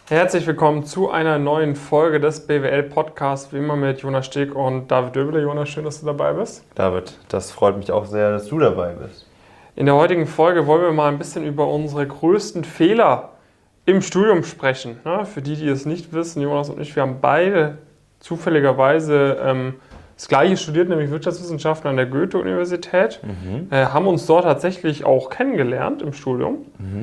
Herzlich willkommen zu einer neuen Folge des BWL-Podcasts, wie immer mit Jonas Steg und David Döbele. Jonas, schön, dass du dabei bist. David, das freut mich auch sehr, dass du dabei bist. In der heutigen Folge wollen wir mal ein bisschen über unsere größten Fehler im Studium sprechen. Für die, die es nicht wissen, Jonas und ich, wir haben beide zufälligerweise das Gleiche studiert, nämlich Wirtschaftswissenschaften an der Goethe-Universität. Haben uns dort tatsächlich auch kennengelernt im Studium.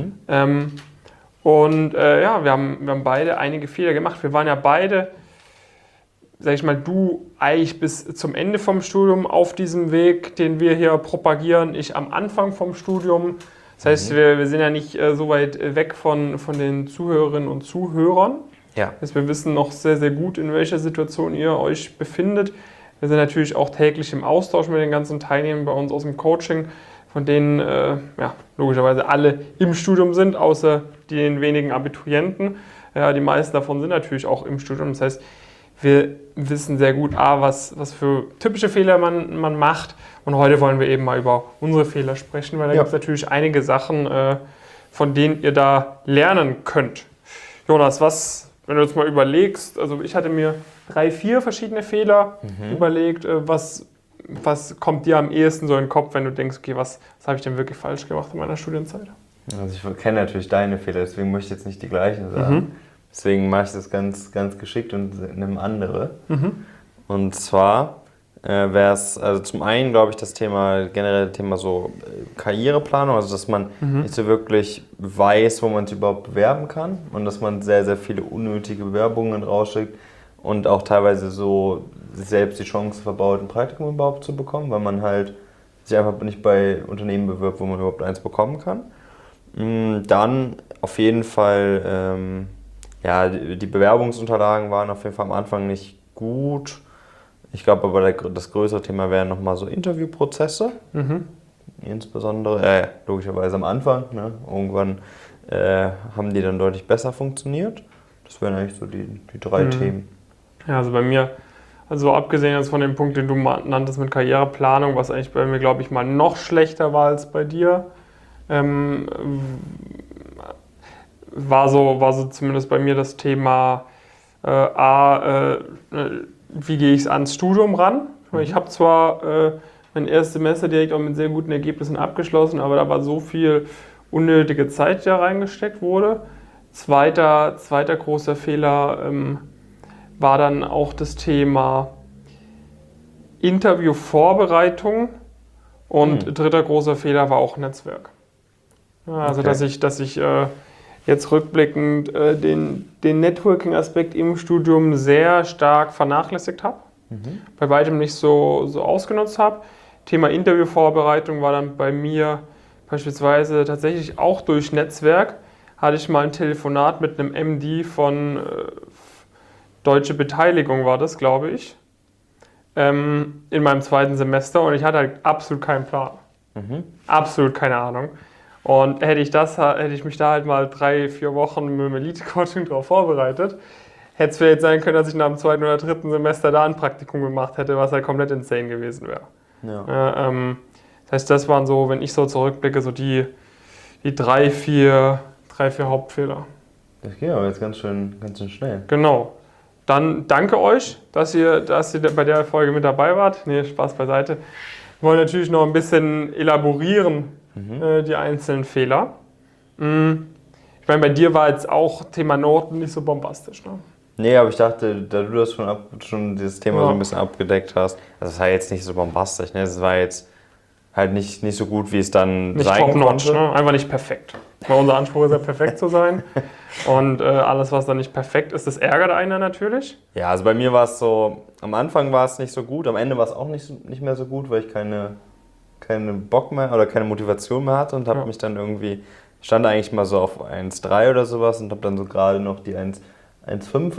Wir haben beide einige Fehler gemacht. Wir waren ja beide, sag ich mal, du eigentlich bis zum Ende vom Studium auf diesem Weg, den wir hier propagieren, ich am Anfang vom Studium. Das heißt, wir sind ja nicht so weit weg von den Zuhörerinnen und Zuhörern. Ja. Das heißt, wir wissen noch sehr, sehr gut, in welcher Situation ihr euch befindet. Wir sind natürlich auch täglich im Austausch mit den ganzen Teilnehmern bei uns aus dem Coaching, von denen logischerweise alle im Studium sind, außer den wenigen Abiturienten. Ja, die meisten davon sind natürlich auch im Studium. Das heißt, wir wissen sehr gut, was für typische Fehler man macht. Und heute wollen wir eben mal über unsere Fehler sprechen, weil da gibt es natürlich einige Sachen, von denen ihr da lernen könnt. Jonas, wenn du jetzt mal überlegst, also ich hatte mir 3-4 verschiedene Fehler überlegt, was kommt dir am ehesten so in den Kopf, wenn du denkst, okay, was habe ich denn wirklich falsch gemacht in meiner Studienzeit? Also ich kenne natürlich deine Fehler, deswegen möchte ich jetzt nicht die gleichen sagen. Deswegen mache ich das ganz, ganz geschickt und nehme andere. Und zwar wäre es, also zum einen glaube ich das generelle Thema so Karriereplanung, also dass man nicht so wirklich weiß, wo man sich überhaupt bewerben kann und dass man sehr, sehr viele unnötige Bewerbungen rausschickt und auch teilweise so sich selbst die Chance verbaut, ein Praktikum überhaupt zu bekommen, weil man halt sich einfach nicht bei Unternehmen bewirbt, wo man überhaupt eins bekommen kann. Dann auf jeden Fall, die Bewerbungsunterlagen waren auf jeden Fall am Anfang nicht gut. Ich glaube aber, das größere Thema wären nochmal so Interviewprozesse. Insbesondere, logischerweise am Anfang. Ne? Irgendwann haben die dann deutlich besser funktioniert. Das wären eigentlich so die 3 Themen. Ja, also bei mir, also abgesehen jetzt von dem Punkt, den du nanntest mit Karriereplanung, was eigentlich bei mir, glaube ich, mal noch schlechter war als bei dir, war so zumindest bei mir das Thema wie gehe ich ans Studium ran? Ich habe zwar mein erstes Semester direkt auch mit sehr guten Ergebnissen abgeschlossen, aber da war so viel unnötige Zeit, die da reingesteckt wurde. Zweiter großer Fehler war dann auch das Thema Interviewvorbereitung und dritter großer Fehler war auch Netzwerk. Ja, also dass ich jetzt rückblickend den Networking-Aspekt im Studium sehr stark vernachlässigt habe, bei weitem nicht so ausgenutzt habe. Thema Interviewvorbereitung war dann bei mir beispielsweise tatsächlich auch durch Netzwerk, hatte ich mal ein Telefonat mit einem MD von Deutsche Beteiligung war das, glaube ich, in meinem 2. Semester und ich hatte halt absolut keinen Plan. Absolut keine Ahnung. Und hätte ich mich da halt mal 3-4 Wochen mit dem Elite-Coaching drauf vorbereitet, hätte es vielleicht sein können, dass ich nach dem 2. oder 3. Semester da ein Praktikum gemacht hätte, was halt komplett insane gewesen wäre. Ja. Das heißt, das waren so, wenn ich so zurückblicke, so die 3-4 Hauptfehler. Das geht aber jetzt ganz schön schnell. Genau. Dann danke euch, dass ihr bei der Folge mit dabei wart. Nee, Spaß beiseite. Wir wollen natürlich noch ein bisschen elaborieren, die einzelnen Fehler. Ich meine, bei dir war jetzt auch Thema Noten nicht so bombastisch, ne? Nee, aber ich dachte, da du das schon dieses Thema so ein bisschen abgedeckt hast, also es war jetzt nicht so bombastisch, ne? Es war jetzt halt nicht so gut, wie es dann nicht sein top-notch, konnte. Ne? Einfach nicht perfekt. Weil unser Anspruch ist ja, perfekt zu sein. Und alles, was dann nicht perfekt ist, das ärgert einen natürlich. Ja, also bei mir war es so, am Anfang war es nicht so gut, am Ende war es auch nicht mehr so gut, weil ich keine Bock mehr oder keine Motivation mehr hatte und habe mich dann irgendwie, stand eigentlich mal so auf 1,3 oder sowas und habe dann so gerade noch die 1,5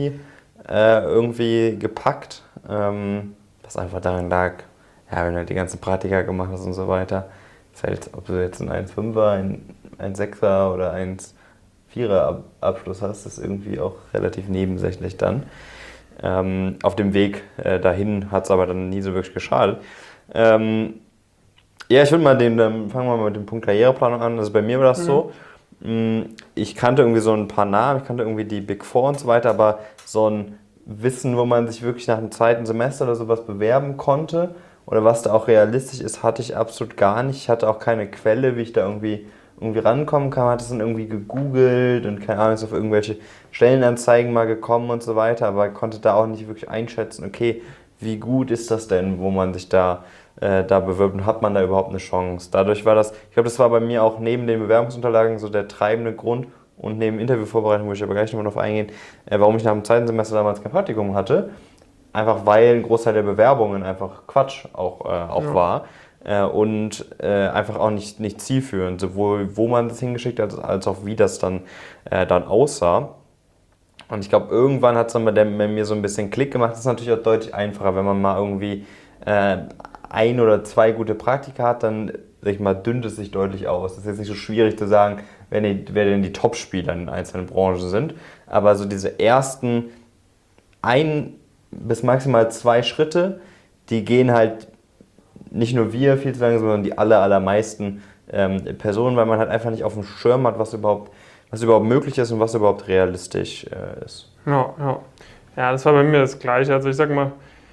irgendwie gepackt, was einfach daran lag, ja, wenn du halt die ganzen Praktika gemacht hast und so weiter, ist halt, ob du jetzt ein 1,5er, ein 1,6er oder 1,4er Abschluss hast, ist irgendwie auch relativ nebensächlich dann. Auf dem Weg dahin hat es aber dann nie so wirklich geschadet. Ja, ich würde mal fangen wir mal mit dem Punkt Karriereplanung an. Also bei mir war das so, Ich kannte irgendwie so ein paar Namen, ich kannte irgendwie die Big Four und so weiter, aber so ein Wissen, wo man sich wirklich nach dem zweiten Semester oder sowas bewerben konnte oder was da auch realistisch ist, hatte ich absolut gar nicht. Ich hatte auch keine Quelle, wie ich da irgendwie rankommen kann. Hatte es dann irgendwie gegoogelt und keine Ahnung, ist auf irgendwelche Stellenanzeigen mal gekommen und so weiter, aber konnte da auch nicht wirklich einschätzen, okay, wie gut ist das denn, wo man sich da bewirbt und hat man da überhaupt eine Chance. Dadurch war das, ich glaube, das war bei mir auch neben den Bewerbungsunterlagen so der treibende Grund und neben Interviewvorbereitung, wo ich aber gleich nochmal drauf eingehen, warum ich nach dem zweiten Semester damals kein Praktikum hatte. Einfach weil ein Großteil der Bewerbungen einfach Quatsch auch war und einfach auch nicht zielführend, sowohl wo man das hingeschickt hat, als auch wie das dann aussah. Und ich glaube, irgendwann hat es dann bei mir so ein bisschen Klick gemacht. Das ist natürlich auch deutlich einfacher, wenn man mal irgendwie ein oder zwei gute Praktika hat, dann sag ich mal, dünnt es sich deutlich aus. Das ist jetzt nicht so schwierig zu sagen, wer denn die Top-Spieler in einzelnen Branchen sind. Aber so diese ersten 1 bis maximal 2 Schritte, die gehen halt nicht nur wir viel zu lange, sondern die allermeisten Personen, weil man halt einfach nicht auf dem Schirm hat, was überhaupt möglich ist und was überhaupt realistisch ist. Ja, das war bei mir das Gleiche. Also ich sag mal,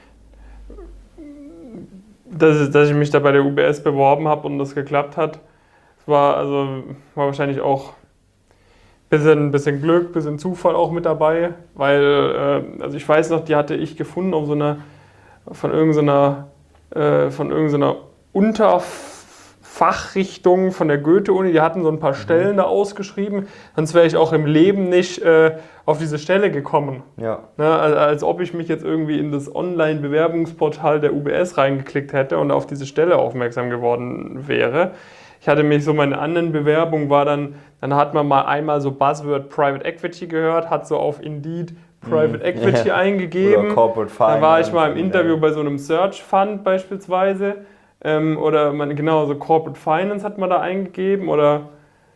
dass ich mich da bei der UBS beworben habe und das geklappt hat, war wahrscheinlich auch ein bisschen Glück, ein bisschen Zufall auch mit dabei, weil, also ich weiß noch, die hatte ich gefunden auf von irgendeiner Unterfachrichtung von der Goethe-Uni, die hatten so ein paar Stellen da ausgeschrieben, sonst wäre ich auch im Leben nicht auf diese Stelle gekommen. Ja. Ne, als ob ich mich jetzt irgendwie in das Online-Bewerbungsportal der UBS reingeklickt hätte und auf diese Stelle aufmerksam geworden wäre. Ich hatte mich so, meine anderen Bewerbung war dann hat man mal einmal so Buzzword Private Equity gehört, hat so auf Indeed Private Equity eingegeben. Oder Corporate Finance. Da war ich mal im Interview bei so einem Search Fund beispielsweise. Oder so Corporate Finance hat man da eingegeben. Oder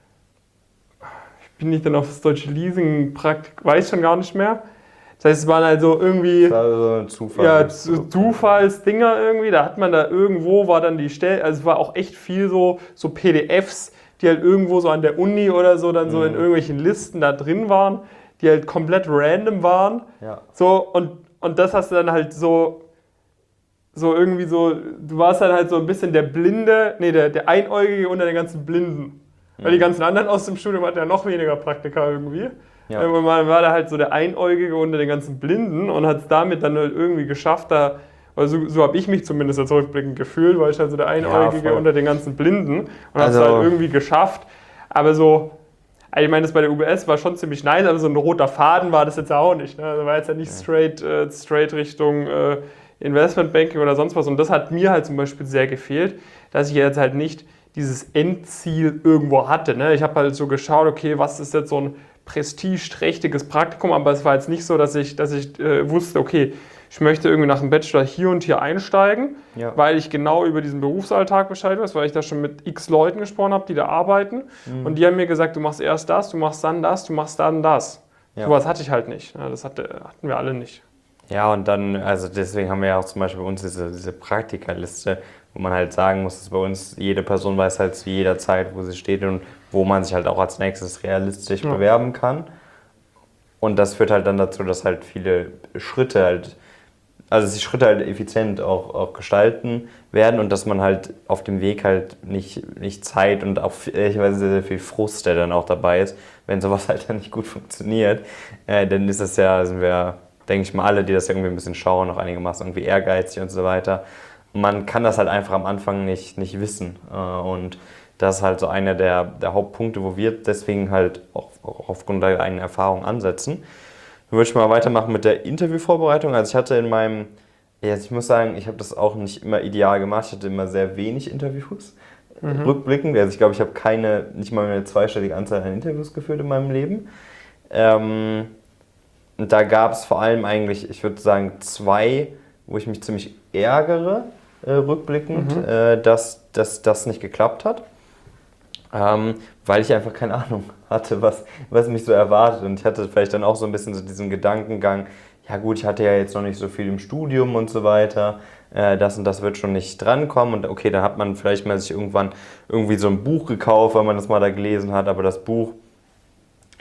ich bin nicht dann auf das deutsche Leasing weiß schon gar nicht mehr. Das heißt, es waren also irgendwie das war so ein Zufall. Ja, Zufallsdinger irgendwie. Da hat man da irgendwo, war dann die Stelle, also es war auch echt viel so PDFs, die halt irgendwo so an der Uni oder so dann so in irgendwelchen Listen da drin waren, die halt komplett random waren. Ja. So, und das hast du dann halt so irgendwie so, du warst dann halt so ein bisschen der Einäugige unter den ganzen Blinden. Weil die ganzen anderen aus dem Studium hatten ja noch weniger Praktika irgendwie. Ja. Und man war da halt so der Einäugige unter den ganzen Blinden und hat es damit dann halt irgendwie geschafft, so habe ich mich zumindest jetzt rückblickend gefühlt, weil ich halt so der Einäugige unter den ganzen Blinden und habe es halt irgendwie geschafft. Aber so, ich meine, das bei der UBS war schon ziemlich nice, aber so ein roter Faden war das jetzt auch nicht. Ne? Also war jetzt ja nicht straight Richtung Investmentbanking oder sonst was. Und das hat mir halt zum Beispiel sehr gefehlt, dass ich jetzt halt nicht dieses Endziel irgendwo hatte. Ne? Ich habe halt so geschaut, okay, was ist jetzt so ein prestigeträchtiges Praktikum, aber es war jetzt nicht so, dass ich wusste, okay, ich möchte irgendwie nach dem Bachelor hier und hier einsteigen, weil ich genau über diesen Berufsalltag Bescheid weiß, weil ich da schon mit x Leuten gesprochen habe, die da arbeiten und die haben mir gesagt, du machst erst das, du machst dann das, du machst dann das. Ja. Sowas hatte ich halt nicht. Das hatten wir alle nicht. Ja, und dann, also deswegen haben wir ja auch zum Beispiel bei uns diese Praktikaliste, wo man halt sagen muss, dass bei uns jede Person weiß halt zu jeder Zeit, wo sie steht und wo man sich halt auch als nächstes realistisch bewerben kann. Und das führt halt dann dazu, dass halt viele Schritte halt effizient auch gestalten werden und dass man halt auf dem Weg halt nicht Zeit und auch ehrlicherweise sehr, sehr viel Frust, der dann auch dabei ist, wenn sowas halt dann nicht gut funktioniert. Dann ist das sind wir, denke ich mal, alle, die das irgendwie ein bisschen schauen, auch einigermaßen irgendwie ehrgeizig und so weiter. Man kann das halt einfach am Anfang nicht wissen. Und das ist halt so einer der Hauptpunkte, wo wir deswegen halt auch aufgrund der eigenen Erfahrung ansetzen. Dann würde ich mal weitermachen mit der Interviewvorbereitung. Also ich hatte ich muss sagen, ich habe das auch nicht immer ideal gemacht. Ich hatte immer sehr wenig Interviews. Rückblickend. Also ich glaube, ich habe nicht mal eine zweistellige Anzahl an Interviews geführt in meinem Leben. Und da gab es vor allem eigentlich, ich würde sagen, 2, wo ich mich ziemlich ärgere, rückblickend, dass das nicht geklappt hat. Weil ich einfach keine Ahnung hatte, was mich so erwartet. Und ich hatte vielleicht dann auch so ein bisschen so diesen Gedankengang, ja gut, ich hatte ja jetzt noch nicht so viel im Studium und so weiter, das und das wird schon nicht drankommen. Und okay, dann hat man vielleicht mal sich irgendwann irgendwie so ein Buch gekauft, weil man das mal da gelesen hat, aber das Buch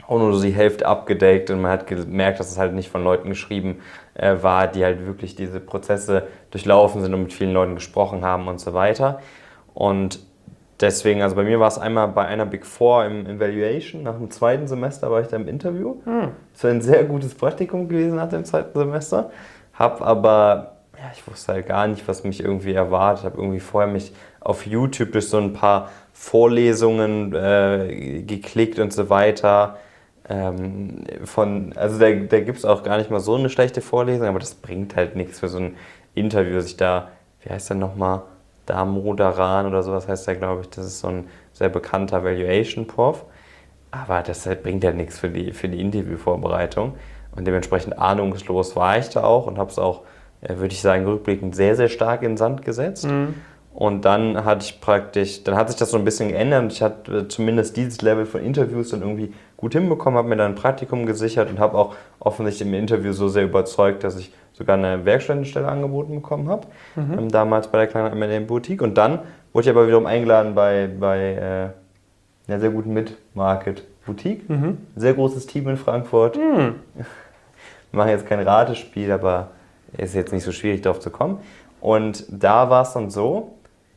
auch nur so die Hälfte abgedeckt und man hat gemerkt, dass es halt nicht von Leuten geschrieben war, die halt wirklich diese Prozesse durchlaufen sind und mit vielen Leuten gesprochen haben und so weiter. Und deswegen, also bei mir war es einmal bei einer Big Four im Evaluation, nach dem zweiten Semester war ich da im Interview. Es war ein sehr gutes Praktikum gewesen nach dem zweiten Semester, habe aber, ja, ich wusste halt gar nicht, was mich irgendwie erwartet, habe irgendwie vorher mich auf YouTube durch so ein paar Vorlesungen geklickt und so weiter. Also da gibt es auch gar nicht mal so eine schlechte Vorlesung, aber das bringt halt nichts für so ein Interview, sich da, wie heißt der nochmal, Damodaran oder sowas heißt der, glaube ich, das ist so ein sehr bekannter Valuation-Prof, aber das bringt halt nichts für die Interviewvorbereitung und dementsprechend ahnungslos war ich da auch und habe es auch, würde ich sagen, rückblickend sehr, sehr stark in den Sand gesetzt. Und dann hat sich das so ein bisschen geändert und ich hatte zumindest dieses Level von Interviews dann irgendwie gut hinbekommen, habe mir dann ein Praktikum gesichert und habe auch offensichtlich im Interview so sehr überzeugt, dass ich sogar eine Werkstudentenstelle angeboten bekommen habe, damals bei der kleinen M&A Boutique. Und dann wurde ich aber wiederum eingeladen bei einer sehr guten Mid-Market Boutique, sehr großes Team in Frankfurt. Wir machen jetzt kein Ratespiel, aber ist jetzt nicht so schwierig, darauf zu kommen. Und da war es dann so,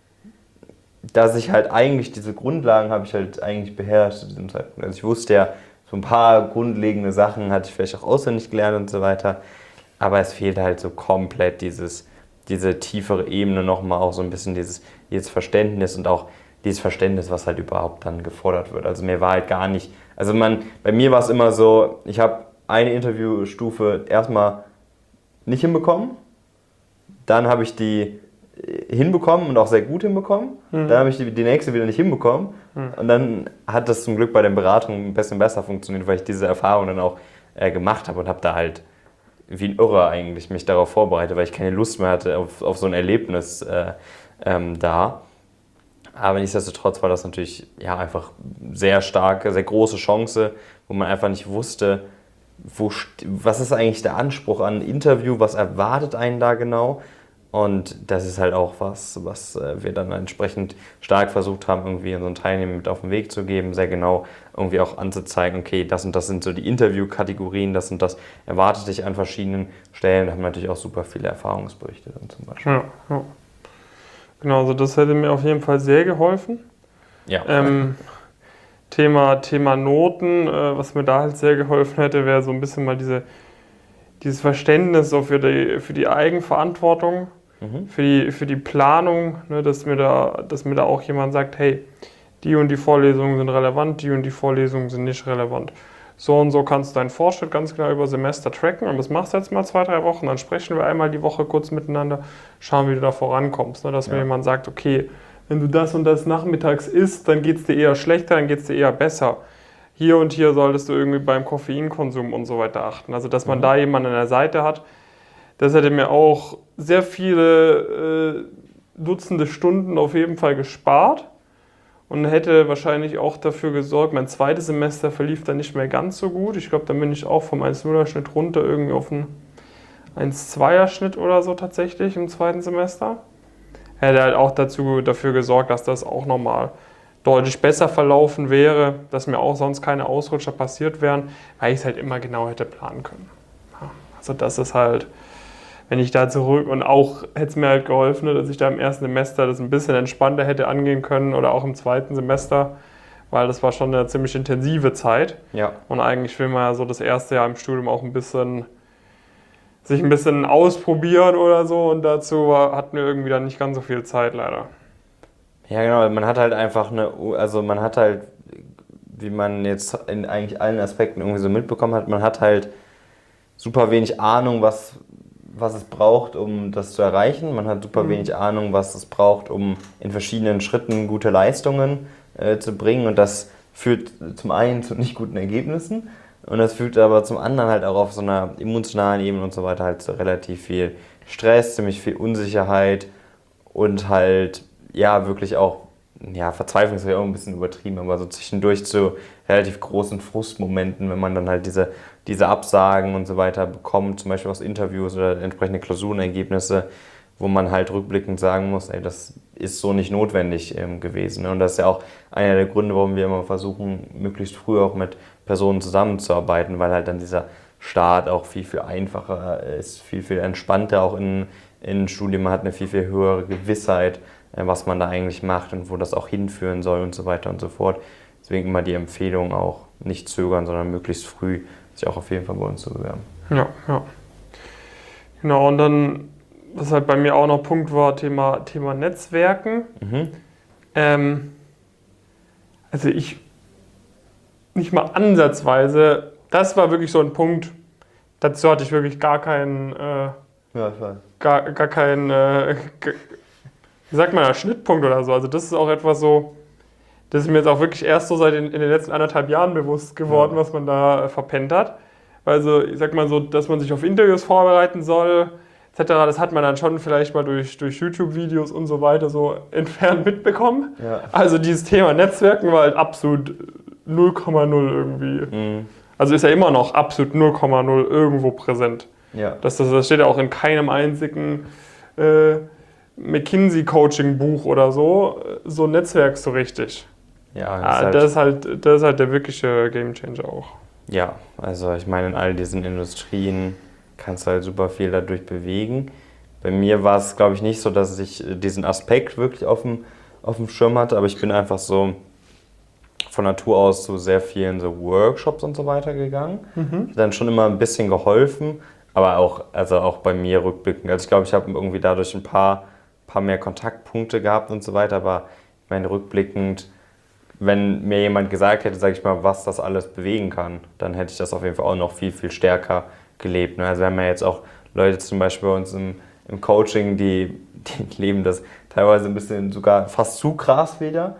dass ich halt eigentlich diese Grundlagen habe ich halt eigentlich beherrscht zu diesem Zeitpunkt. Also ich wusste ja, so ein paar grundlegende Sachen hatte ich vielleicht auch auswendig gelernt und so weiter, aber es fehlt halt so komplett diese tiefere Ebene nochmal, auch so ein bisschen dieses Verständnis und auch dieses Verständnis, was halt überhaupt dann gefordert wird. Also mir war halt gar nicht, bei mir war es immer so, ich habe eine Interviewstufe erstmal nicht hinbekommen, dann habe ich die hinbekommen und auch sehr gut hinbekommen. Dann habe ich die nächste wieder nicht hinbekommen. Und dann hat das zum Glück bei den Beratungen ein bisschen besser funktioniert, weil ich diese Erfahrung dann auch gemacht habe und habe da halt wie ein Irrer eigentlich mich darauf vorbereitet, weil ich keine Lust mehr hatte auf so ein Erlebnis da. Aber nichtsdestotrotz war das natürlich ja einfach sehr starke, sehr große Chance, wo man einfach nicht wusste, was ist eigentlich der Anspruch an ein Interview, was erwartet einen da genau. Und das ist halt auch was wir dann entsprechend stark versucht haben, irgendwie unseren Teilnehmern mit auf den Weg zu geben, sehr genau irgendwie auch anzuzeigen, okay, das und das sind so die Interviewkategorien, das und das erwartet dich an verschiedenen Stellen. Da haben wir natürlich auch super viele Erfahrungsberichte dann zum Beispiel. Ja. Genau, also das hätte mir auf jeden Fall sehr geholfen. Ja. Thema Noten, was mir da halt sehr geholfen hätte, wäre so ein bisschen mal dieses Verständnis so für die Eigenverantwortung, für die Planung, ne, dass mir da auch jemand sagt, hey, die und die Vorlesungen sind relevant, die und die Vorlesungen sind nicht relevant. So und so kannst du deinen Fortschritt ganz genau über Semester tracken und das machst du jetzt mal 2-3 Wochen, dann sprechen wir einmal die Woche kurz miteinander, schauen, wie du da vorankommst. Ne, dass mir jemand sagt, okay, wenn du das und das nachmittags isst, dann geht es dir eher schlechter, dann geht es dir eher besser. Hier und hier solltest du irgendwie beim Koffeinkonsum und so weiter achten. Also, dass man da jemanden an der Seite hat, das hätte mir auch sehr viele Dutzende Stunden auf jeden Fall gespart und hätte wahrscheinlich auch dafür gesorgt, mein zweites Semester verlief dann nicht mehr ganz so gut. Ich glaube, dann bin ich auch vom 1,0er-Schnitt runter irgendwie auf einen 1,2er-Schnitt oder so tatsächlich im zweiten Semester. Hätte halt auch dafür gesorgt, dass das auch nochmal deutlich besser verlaufen wäre, dass mir auch sonst keine Ausrutscher passiert wären, weil ich es halt immer genau hätte planen können. Ja, also das ist halt, wenn ich da zurück und auch hätte es mir halt geholfen, dass ich da im ersten Semester das ein bisschen entspannter hätte angehen können oder auch im zweiten Semester, weil das war schon eine ziemlich intensive Zeit. Ja. Und eigentlich will man ja so das erste Jahr im Studium auch sich ein bisschen ausprobieren oder so und dazu hatten wir irgendwie dann nicht ganz so viel Zeit leider. Ja, genau, man hat halt einfach wie man jetzt in eigentlich allen Aspekten irgendwie so mitbekommen hat, man hat halt super wenig Ahnung, was es braucht, um das zu erreichen. Man hat super wenig Ahnung, was es braucht, um in verschiedenen Schritten gute Leistungen zu bringen. Und das führt zum einen zu nicht guten Ergebnissen und das führt aber zum anderen halt auch auf so einer emotionalen Ebene und so weiter halt zu relativ viel Stress, ziemlich viel Unsicherheit und halt ja, wirklich auch, ja, Verzweiflung ist ja auch ein bisschen übertrieben, aber so zwischendurch zu relativ großen Frustmomenten, wenn man dann halt diese Absagen und so weiter bekommt, zum Beispiel aus Interviews oder entsprechende Klausurenergebnisse, wo man halt rückblickend sagen muss, ey, das ist so nicht notwendig gewesen. Und das ist ja auch einer der Gründe, warum wir immer versuchen, möglichst früh auch mit Personen zusammenzuarbeiten, weil halt dann dieser Start auch viel, viel einfacher ist, viel, viel entspannter auch in Studium. Man hat eine viel, viel höhere Gewissheit, was man da eigentlich macht und wo das auch hinführen soll und so weiter und so fort. Deswegen immer die Empfehlung auch nicht zögern, sondern möglichst früh sich auch auf jeden Fall bei uns zu bewerben. Ja. Genau, und dann, was halt bei mir auch noch Punkt war, Thema Netzwerken. Also ich nicht mal ansatzweise, das war wirklich so ein Punkt, dazu hatte ich wirklich gar keinen, wie sagt man, Schnittpunkt oder so. Also das ist auch etwas so, das ist mir jetzt auch wirklich erst so seit in den letzten 1,5 Jahren bewusst geworden, was man da verpennt hat. Also ich sag mal so, dass man sich auf Interviews vorbereiten soll, etc., das hat man dann schon vielleicht mal durch YouTube-Videos und so weiter so entfernt mitbekommen. Ja. Also dieses Thema Netzwerken war halt absolut 0,0 irgendwie. Also ist ja immer noch absolut 0,0 irgendwo präsent. Ja. Das steht ja auch in keinem einzigen McKinsey-Coaching-Buch oder so Netzwerk so richtig. Ja, das ist halt der wirkliche Gamechanger auch. Ja, also ich meine, in all diesen Industrien kannst du halt super viel dadurch bewegen. Bei mir war es, glaube ich, nicht so, dass ich diesen Aspekt wirklich auf dem Schirm hatte, aber ich bin einfach so von Natur aus zu sehr vielen so Workshops und so weiter gegangen. Hat dann schon immer ein bisschen geholfen, aber auch bei mir rückblickend. Also ich glaube, ich habe irgendwie dadurch ein paar mehr Kontaktpunkte gehabt und so weiter, aber ich meine, rückblickend, wenn mir jemand gesagt hätte, sage ich mal, was das alles bewegen kann, dann hätte ich das auf jeden Fall auch noch viel, viel stärker gelebt. Also wir haben ja jetzt auch Leute zum Beispiel bei uns im Coaching, die leben das teilweise ein bisschen sogar fast zu krass wieder.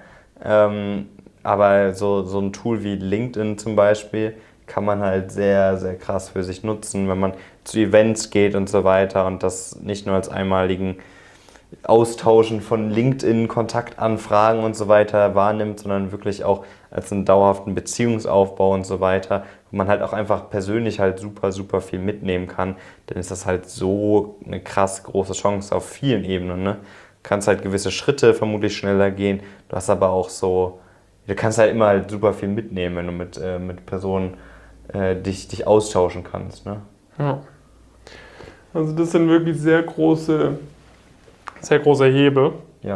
Aber so ein Tool wie LinkedIn zum Beispiel kann man halt sehr, sehr krass für sich nutzen, wenn man zu Events geht und so weiter und das nicht nur als einmaligen Austauschen von LinkedIn-Kontaktanfragen und so weiter wahrnimmt, sondern wirklich auch als einen dauerhaften Beziehungsaufbau und so weiter, wo man halt auch einfach persönlich halt super, super viel mitnehmen kann, dann ist das halt so eine krass große Chance auf vielen Ebenen. Ne? Du kannst halt gewisse Schritte vermutlich schneller gehen, du hast aber auch so, du kannst halt immer halt super viel mitnehmen, wenn du mit Personen dich austauschen kannst. Ne? Ja. Also das sind wirklich sehr große Hebel,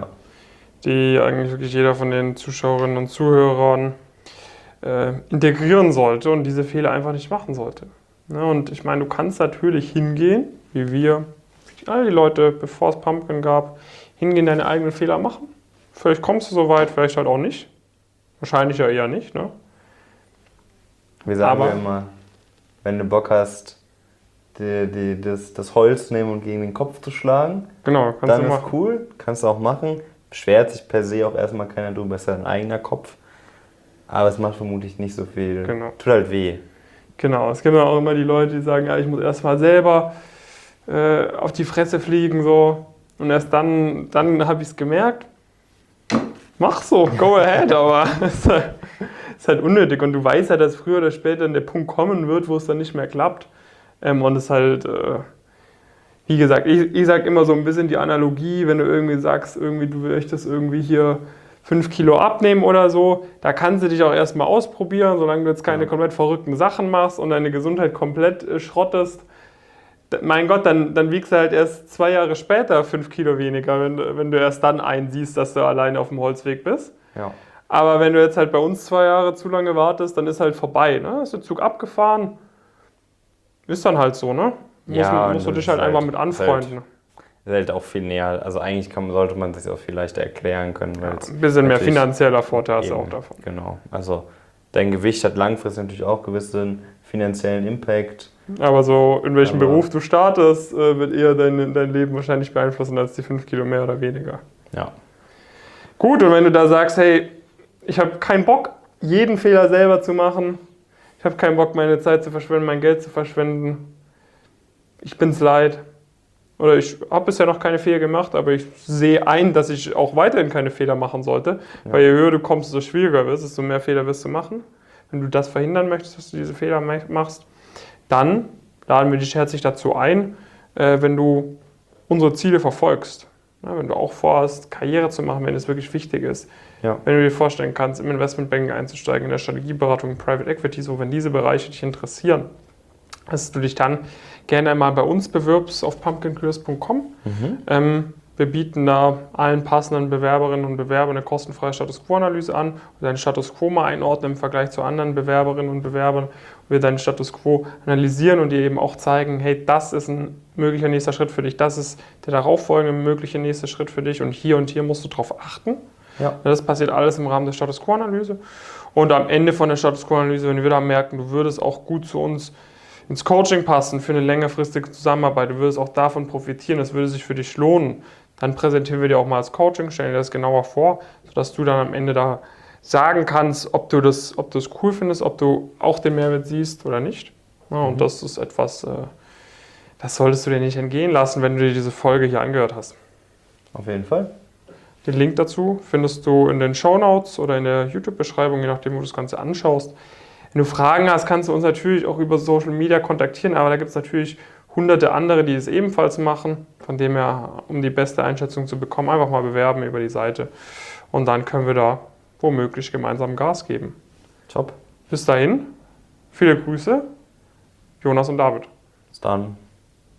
die eigentlich wirklich jeder von den Zuschauerinnen und Zuhörern integrieren sollte und diese Fehler einfach nicht machen sollte. Ja, und ich meine, du kannst natürlich hingehen, wie wir, all die Leute, bevor es Pumpkin gab, hingehen, deine eigenen Fehler machen. Vielleicht kommst du so weit, vielleicht halt auch nicht. Wahrscheinlich ja eher nicht. Ne? Wir sagen ja immer, wenn du Bock hast, das Holz nehmen und gegen den Kopf zu schlagen, genau, dann ist cool, kannst du auch machen. Beschwert sich per se auch erstmal keiner drüber, ist ja dein eigener Kopf. Aber es macht vermutlich nicht so viel, tut halt weh. Genau, es gibt ja auch immer die Leute, die sagen, ja, ich muss erstmal selber auf die Fresse fliegen so und erst dann habe ich es gemerkt. Mach so, go ahead, aber es ist halt unnötig und du weißt ja, dass früher oder später der Punkt kommen wird, wo es dann nicht mehr klappt. Und es ist halt, wie gesagt, ich sage immer so ein bisschen die Analogie, wenn du irgendwie sagst, du möchtest irgendwie hier 5 Kilo abnehmen oder so, da kannst du dich auch erstmal ausprobieren, solange du jetzt keine komplett verrückten Sachen machst und deine Gesundheit komplett schrottest. Mein Gott, dann wiegst du halt erst 2 Jahre später 5 Kilo weniger, wenn du erst dann einsiehst, dass du alleine auf dem Holzweg bist. Ja. Aber wenn du jetzt halt bei uns 2 Jahre zu lange wartest, dann ist halt vorbei. Ne? Ist der Zug abgefahren. Ist dann halt so, ne? Musst du dich halt einfach mit anfreunden. Ist halt auch viel näher. Also eigentlich sollte man sich auch viel leichter erklären können. Ein bisschen mehr finanzieller Vorteil hast du auch davon. Genau. Also dein Gewicht hat langfristig natürlich auch gewissen finanziellen Impact. Aber so in welchem Beruf du startest, wird eher dein Leben wahrscheinlich beeinflussen als die 5 Kilo mehr oder weniger. Ja. Gut, und wenn du da sagst, hey, ich habe keinen Bock, jeden Fehler selber zu machen, ich habe keinen Bock, meine Zeit zu verschwenden, mein Geld zu verschwenden. Ich bin's leid. Oder ich habe bisher noch keine Fehler gemacht, aber ich sehe ein, dass ich auch weiterhin keine Fehler machen sollte. Ja. Weil je höher du kommst, desto schwieriger wird es, desto mehr Fehler wirst du machen. Wenn du das verhindern möchtest, dass du diese Fehler machst, dann laden wir dich herzlich dazu ein, wenn du unsere Ziele verfolgst. Ja, wenn du auch vorhast, Karriere zu machen, wenn es wirklich wichtig ist. Ja. Wenn du dir vorstellen kannst, im Investmentbanking einzusteigen, in der Strategieberatung, in Private Equity, so wenn diese Bereiche dich interessieren, dass du dich dann gerne einmal bei uns bewirbst auf pumpkincurious.com. Wir bieten da allen passenden Bewerberinnen und Bewerbern eine kostenfreie Status Quo-Analyse an und deinen Status Quo mal einordnen im Vergleich zu anderen Bewerberinnen und Bewerbern. Und wir deinen Status Quo analysieren und dir eben auch zeigen, hey, das ist ein möglicher nächster Schritt für dich, das ist der darauffolgende mögliche nächste Schritt für dich und hier musst du drauf achten. Ja. Das passiert alles im Rahmen der Status Quo-Analyse. Und am Ende von der Status Quo-Analyse, wenn wir da merken, du würdest auch gut zu uns ins Coaching passen für eine längerfristige Zusammenarbeit, du würdest auch davon profitieren, das würde sich für dich lohnen, dann präsentieren wir dir auch mal als Coaching, stellen dir das genauer vor, sodass du dann am Ende da sagen kannst, ob du es cool findest, ob du auch den Mehrwert siehst oder nicht. Ja, und das ist etwas, das solltest du dir nicht entgehen lassen, wenn du dir diese Folge hier angehört hast. Auf jeden Fall. Den Link dazu findest du in den Shownotes oder in der YouTube-Beschreibung, je nachdem, wo du das Ganze anschaust. Wenn du Fragen hast, kannst du uns natürlich auch über Social Media kontaktieren, aber da gibt es natürlich hunderte andere, die es ebenfalls machen. Von dem her, um die beste Einschätzung zu bekommen, einfach mal bewerben über die Seite. Und dann können wir da womöglich gemeinsam Gas geben. Top. Bis dahin, viele Grüße, Jonas und David. Bis dann.